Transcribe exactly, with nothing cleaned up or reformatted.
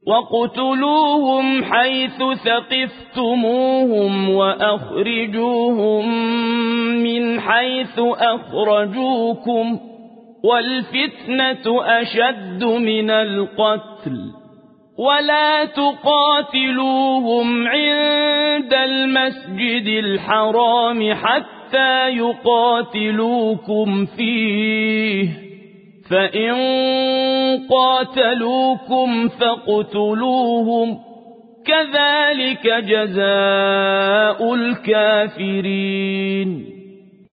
وَاقْتُلُوهُمْ حَيْثُ ثَقِفْتُمُوهُمْ وَأَخْرِجُوهُمْ مِنْ حَيْثُ أَخْرَجُوكُمْ ۚ وَالْفِتْنَةُ أَشَدُّ مِنَ الْقَتْلِ ۚ وَلَا تُقَاتِلُوهُمْ عِندَ الْمَسْجِدِ الْحَرَامِ حَتَّىٰ يُقَاتِلُوكُمْ فِيهِ ۖ فَإِن قَاتَلُوكُمْ فَاقْتُلُوهُمْ ۗ كَذَٰلِكَ جَزَاءُ الْكَافِرِينَ